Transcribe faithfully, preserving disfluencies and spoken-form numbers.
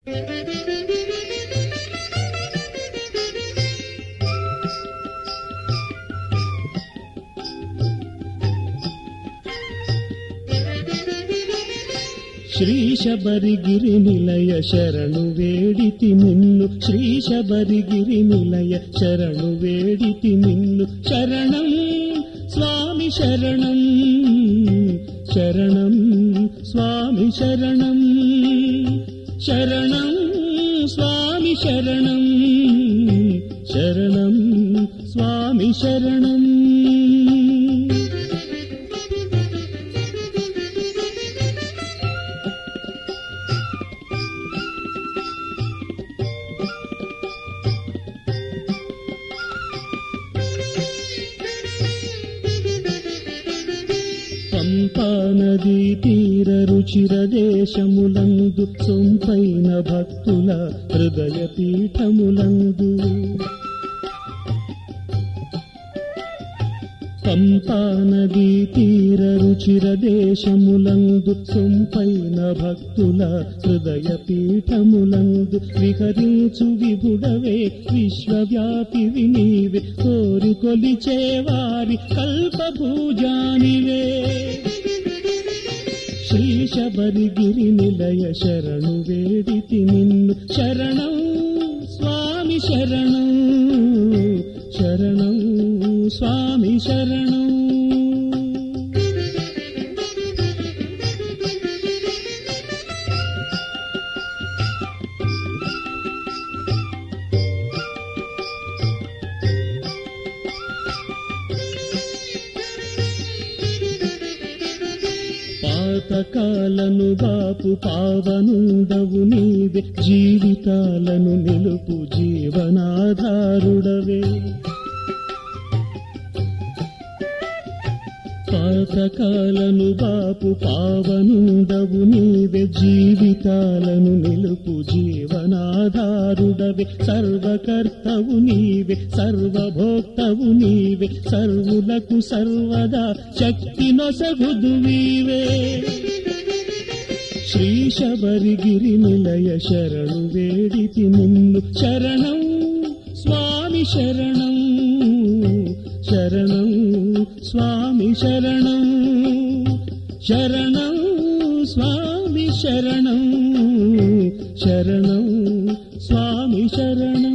శ్రీశబరిగిరి నిలయ శరణు వేడితి నిన్ను శ్రీశబరిగిరి నిలయ శరణు వేడితి నిన్ను శరణం స్వామి శరణం శరణం స్వామి శరణం శరణం స్వామి శరణం శరణం స్వామి శరణం పంపా నదీ తీర రుచిర దేశములందు సొంపైన భక్తుల హృదయ పీఠములందు పంపా నదీ తీర రుచిర దేశములందు సొంపైన భక్తుల హృదయ పీఠములందు విహరించు విభుడవే విశ్వవ్యాపివి నీవే కోరి కొలిచేవారి కల్పభూజానివే శ్రీశబరిగిరి నిలయ శరణు వేడితి నిన్ను శరణం స్వామి శరణం శరణం స్వామి శరణం పాతకాలను బాపు పావనుండవు నీవే జీవితాలను నిలుపు జీవనాధారుడవే పాతకాలను బాపు పావనుండవు నీవే జీవితాలను నిలుపు జీవనాధారుడవే సర్వకర్తవు నీవే సర్వభోక్తవు నీవే సర్వులకు సర్వదా శక్తి నొసగుదువీవే శ్రీశబరిగిరి నిలయ శరణు వేడితి నిన్ను శరణం స్వామి శరణం శరణం స్వామి శరణం శరణం స్వామి శరణం శరణం స్వామి శరణం